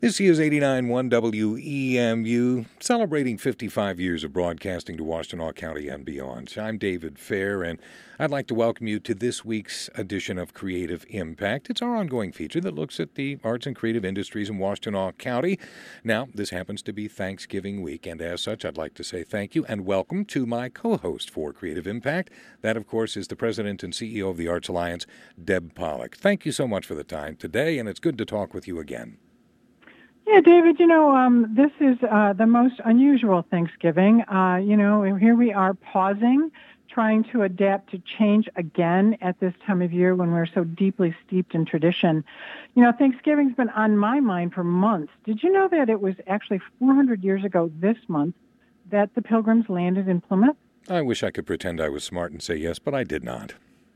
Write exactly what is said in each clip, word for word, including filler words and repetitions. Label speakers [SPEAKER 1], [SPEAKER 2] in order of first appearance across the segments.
[SPEAKER 1] This is eighty-nine point one W E M U, celebrating fifty-five years of broadcasting to Washtenaw County and beyond. I'm David Fair, and I'd like to welcome you to this week's edition of Creative Impact. It's our ongoing feature that looks at the arts and creative industries in Washtenaw County. Now, this happens to be Thanksgiving week, and as such, I'd like to say thank you and welcome to my co-host for Creative Impact. That, of course, is the president and C E O of the Arts Alliance, Deb Pollock. Thank you so much for the time today, and it's good to talk with you again.
[SPEAKER 2] Yeah, David, you know, um, this is uh, the most unusual Thanksgiving. Uh, you know, here we are pausing, trying to adapt to change again at this time of year when we're so deeply steeped in tradition. You know, Thanksgiving's been on my mind for months. Did you know that it was actually four hundred years ago this month that the Pilgrims landed in Plymouth?
[SPEAKER 1] I wish I could pretend I was smart and say yes, but I did not.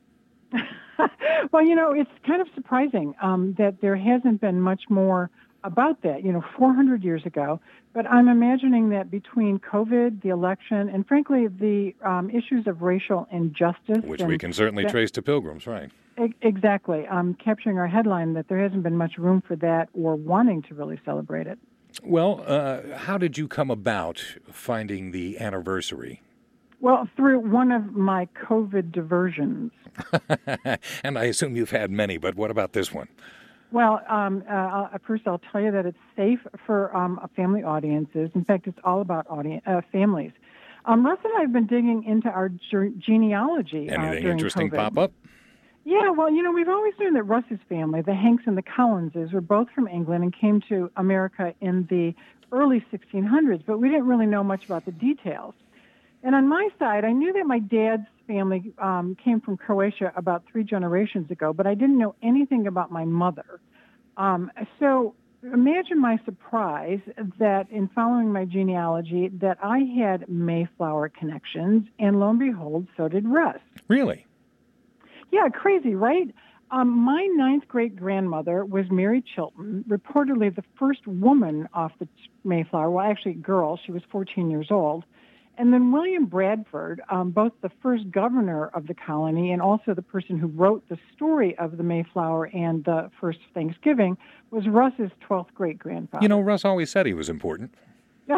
[SPEAKER 2] Well, you know, it's kind of surprising um, that there hasn't been much more about that, you know, four hundred years ago. But I'm imagining that between COVID, the election, and frankly, the um, issues of racial injustice.
[SPEAKER 1] Which we can certainly that, trace to Pilgrims, right?
[SPEAKER 2] Exactly. I'm capturing our headline that there hasn't been much room for that or wanting to really celebrate it.
[SPEAKER 1] Well, uh, how did you come about finding the anniversary?
[SPEAKER 2] Well, through one of my COVID diversions.
[SPEAKER 1] And I assume you've had many, but what about this one?
[SPEAKER 2] Well, um, uh, first I'll tell you that it's safe for um, family audiences. In fact, it's all about audience, uh, families. Um, Russ and I have been digging into our ge- genealogy.
[SPEAKER 1] Anything
[SPEAKER 2] uh,
[SPEAKER 1] interesting
[SPEAKER 2] COVID.
[SPEAKER 1] pop up?
[SPEAKER 2] Yeah, well, you know, we've always known that Russ's family, the Hanks and the Collinses, were both from England and came to America in the early sixteen hundreds, but we didn't really know much about the details. And on my side, I knew that my dad's family um, came from Croatia about three generations ago, but I didn't know anything about my mother. Um, so imagine my surprise that in following my genealogy that I had Mayflower connections, and lo and behold, so did Russ.
[SPEAKER 1] Really?
[SPEAKER 2] Yeah, crazy, right? Um, my ninth great-grandmother was Mary Chilton, reportedly the first woman off the Mayflower. Well, actually, girl. She was fourteen years old. And then William Bradford, um, both the first governor of the colony and also the person who wrote the story of the Mayflower and the first Thanksgiving, was Russ's twelfth great-grandfather.
[SPEAKER 1] You know, Russ always said he was important.
[SPEAKER 2] Well,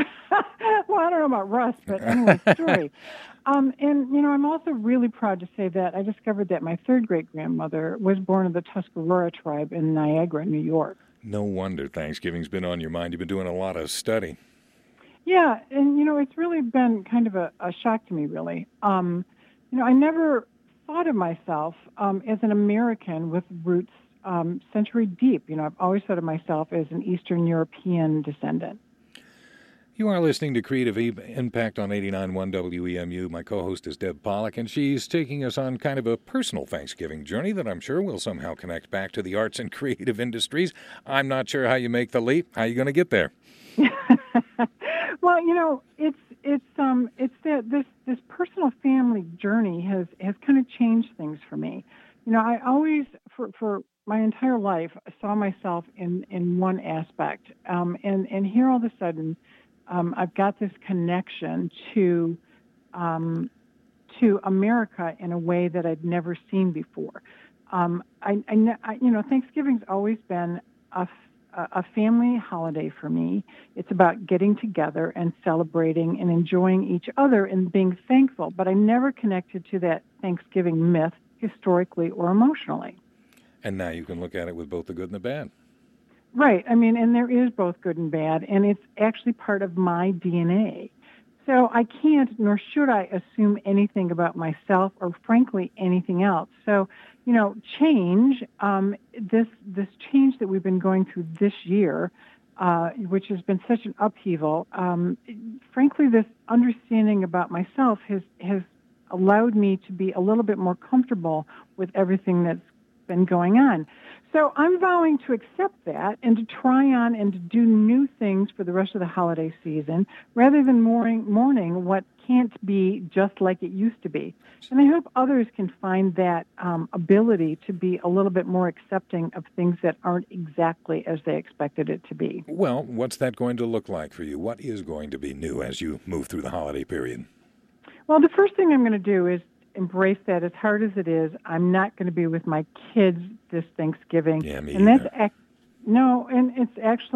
[SPEAKER 2] I don't know about Russ, but anyway, story. Um, and, you know, I'm also really proud to say that I discovered that my third great-grandmother was born of the Tuscarora tribe in Niagara, New York.
[SPEAKER 1] No wonder Thanksgiving's been on your mind. You've been doing a lot of study.
[SPEAKER 2] Yeah, and, you know, it's really been kind of a, a shock to me, really. Um, you know, I never thought of myself um, as an American with roots um, century deep. You know, I've always thought of myself as an Eastern European descendant.
[SPEAKER 1] You are listening to Creative Impact on eighty-nine point one W E M U. My co-host is Deb Pollock, and she's taking us on kind of a personal Thanksgiving journey that I'm sure will somehow connect back to the arts and creative industries. I'm not sure how you make the leap. How are you going to get there?
[SPEAKER 2] Well, you know, it's it's um it's that this this personal family journey has has kind of changed things for me. You know, I always for for my entire life saw myself in in one aspect, um, and and here all of a sudden, um, I've got this connection to um, to America in a way that I'd never seen before. Um, I, I, I you know, Thanksgiving's always been a a family holiday for me. It's about getting together and celebrating and enjoying each other and being thankful, but I never connected to that Thanksgiving myth historically or emotionally.
[SPEAKER 1] And now you can look at it with both the good and the bad.
[SPEAKER 2] Right. I mean, and there is both good and bad, and it's actually part of my D N A. So I can't, nor should I, assume anything about myself or, frankly, anything else. So, you know, change, um, this this change that we've been going through this year, uh, which has been such an upheaval, um, frankly, this understanding about myself has, has allowed me to be a little bit more comfortable with everything that's been going on. So I'm vowing to accept that and to try on and to do new things for the rest of the holiday season rather than mourning, mourning what can't be just like it used to be. And I hope others can find that um, ability to be a little bit more accepting of things that aren't exactly as they expected it to be.
[SPEAKER 1] Well, what's that going to look like for you? What is going to be new as you move through the holiday period?
[SPEAKER 2] Well, the first thing I'm going to do is embrace that as hard as it is. I'm not going to be with my kids this Thanksgiving.
[SPEAKER 1] Yeah, me
[SPEAKER 2] and
[SPEAKER 1] either.
[SPEAKER 2] that's ac- no, and it's actually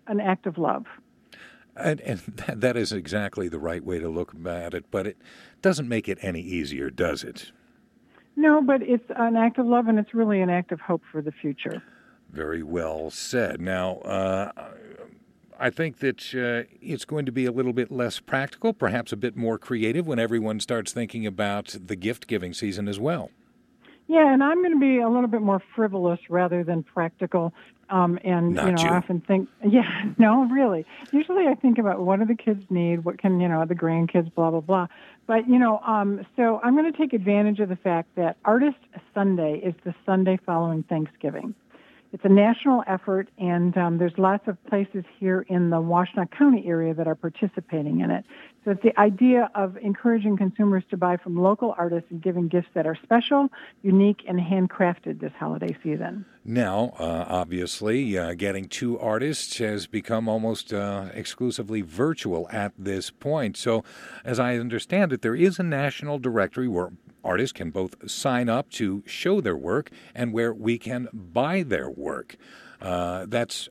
[SPEAKER 2] an act of love.
[SPEAKER 1] And, and that, that is exactly the right way to look at it, but it doesn't make it any easier, does it?
[SPEAKER 2] No, but it's an act of love, and it's really an act of hope for the future.
[SPEAKER 1] Very well said. Now, uh, I think that uh, it's going to be a little bit less practical, perhaps a bit more creative when everyone starts thinking about the gift-giving season as well.
[SPEAKER 2] Yeah, and I'm going to be a little bit more frivolous rather than practical. Um, and,
[SPEAKER 1] Not
[SPEAKER 2] you know,
[SPEAKER 1] you.
[SPEAKER 2] I often think, yeah, no, really. Usually I think about what do the kids need, what can, you know, the grandkids, blah, blah, blah. But, you know, um, so I'm going to take advantage of the fact that Artist Sunday is the Sunday following Thanksgiving. It's a national effort, and um, there's lots of places here in the Washtenaw County area that are participating in it. So it's the idea of encouraging consumers to buy from local artists and giving gifts that are special, unique, and handcrafted this holiday season.
[SPEAKER 1] Now, uh, obviously, uh, getting to artists has become almost uh, exclusively virtual at this point. So, as I understand it, there is a national directory where artists can both sign up to show their work and where we can buy their work. Uh, that's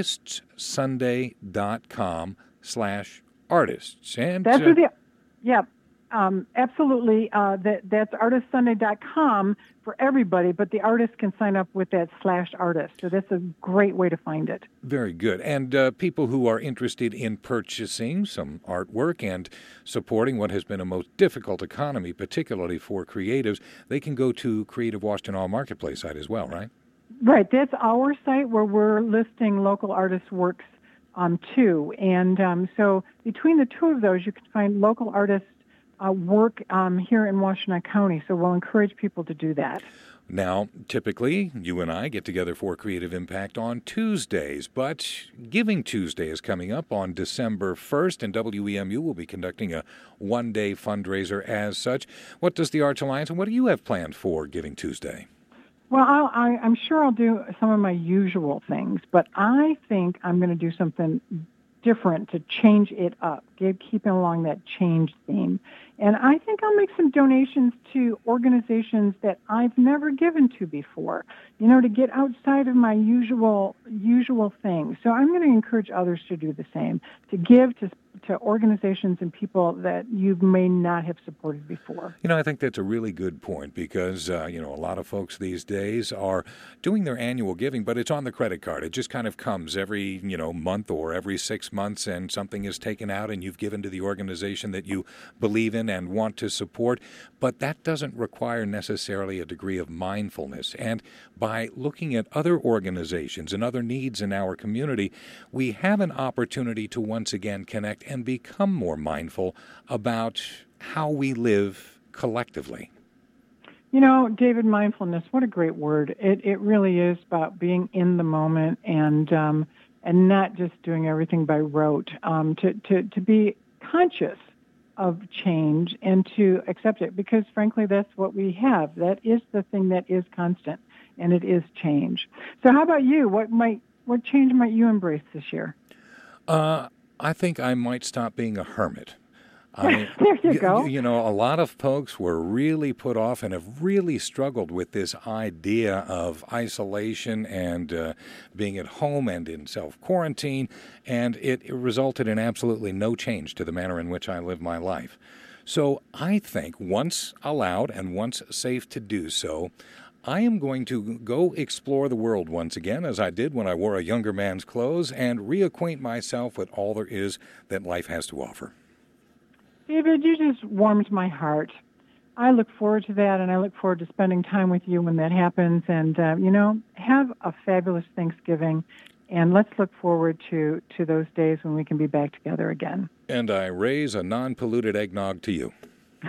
[SPEAKER 1] artistssunday.com slash artists. And
[SPEAKER 2] that's
[SPEAKER 1] uh,
[SPEAKER 2] where the, yeah, um, absolutely. Uh, that, that's artist sunday dot com for everybody, but the artists can sign up with that slash artist. So that's a great way to find it.
[SPEAKER 1] Very good. And uh, people who are interested in purchasing some artwork and supporting what has been a most difficult economy, particularly for creatives, they can go to Creative Washtenaw Marketplace site as well, right?
[SPEAKER 2] Right. That's our site where we're listing local artists' works um, too. And um, so between the two of those, you can find local artists' uh, work um, here in Washtenaw County. So we'll encourage people to do that.
[SPEAKER 1] Now, typically, you and I get together for Creative Impact on Tuesdays, but Giving Tuesday is coming up on December first, and W E M U will be conducting a one-day fundraiser as such. What does the Arts Alliance, and what do you have planned for Giving Tuesday?
[SPEAKER 2] Well, I'll, I, I'm sure I'll do some of my usual things, but I think I'm going to do something different to change it up, keeping along that change theme. And I think I'll make some donations to organizations that I've never given to before, you know, to get outside of my usual usual things. So I'm going to encourage others to do the same, to give to to organizations and people that you may not have supported before.
[SPEAKER 1] You know, I think that's a really good point because, uh, you know, a lot of folks these days are doing their annual giving, but it's on the credit card. It just kind of comes every, you know, month or every six months and something is taken out and you've given to the organization that you believe in and want to support. But that doesn't require necessarily a degree of mindfulness. And by looking at other organizations and other needs in our community, we have an opportunity to once again connect and become more mindful about how we live collectively.
[SPEAKER 2] You know, David, mindfulness, what a great word. It it really is about being in the moment and um, and not just doing everything by rote, um, to, to, to be conscious of change and to accept it because, frankly, that's what we have. That is the thing that is constant, and it is change. So how about you? What might what change might you embrace this year?
[SPEAKER 1] Uh I think I might stop being a hermit. I,
[SPEAKER 2] there you go.
[SPEAKER 1] You, you know, a lot of folks were really put off and have really struggled with this idea of isolation and uh, being at home and in self-quarantine, and it, it resulted in absolutely no change to the manner in which I live my life. So I think once allowed and once safe to do so, I am going to go explore the world once again, as I did when I wore a younger man's clothes, and reacquaint myself with all there is that life has to offer.
[SPEAKER 2] David, you just warmed my heart. I look forward to that, and I look forward to spending time with you when that happens. And, uh, you know, have a fabulous Thanksgiving, and let's look forward to, to those days when we can be back together again.
[SPEAKER 1] And I raise a non-polluted eggnog to you.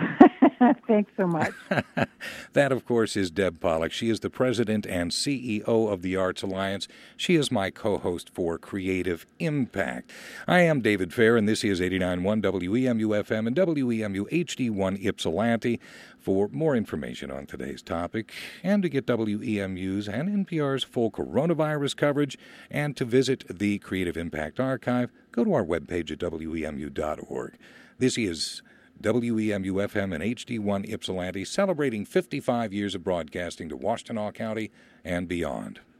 [SPEAKER 2] Thanks so much.
[SPEAKER 1] That, of course, is Deb Pollack. She is the president and C E O of the Arts Alliance. She is my co-host for Creative Impact. I am David Fair, and this is eighty-nine point one W E M U F M and W E M U H D one Ypsilanti. For more information on today's topic, and to get W E M U's and N P R's full coronavirus coverage, and to visit the Creative Impact Archive, go to our webpage at W E M U dot org. This is W E M U F M and H D one Ypsilanti, celebrating fifty-five years of broadcasting to Washtenaw County and beyond.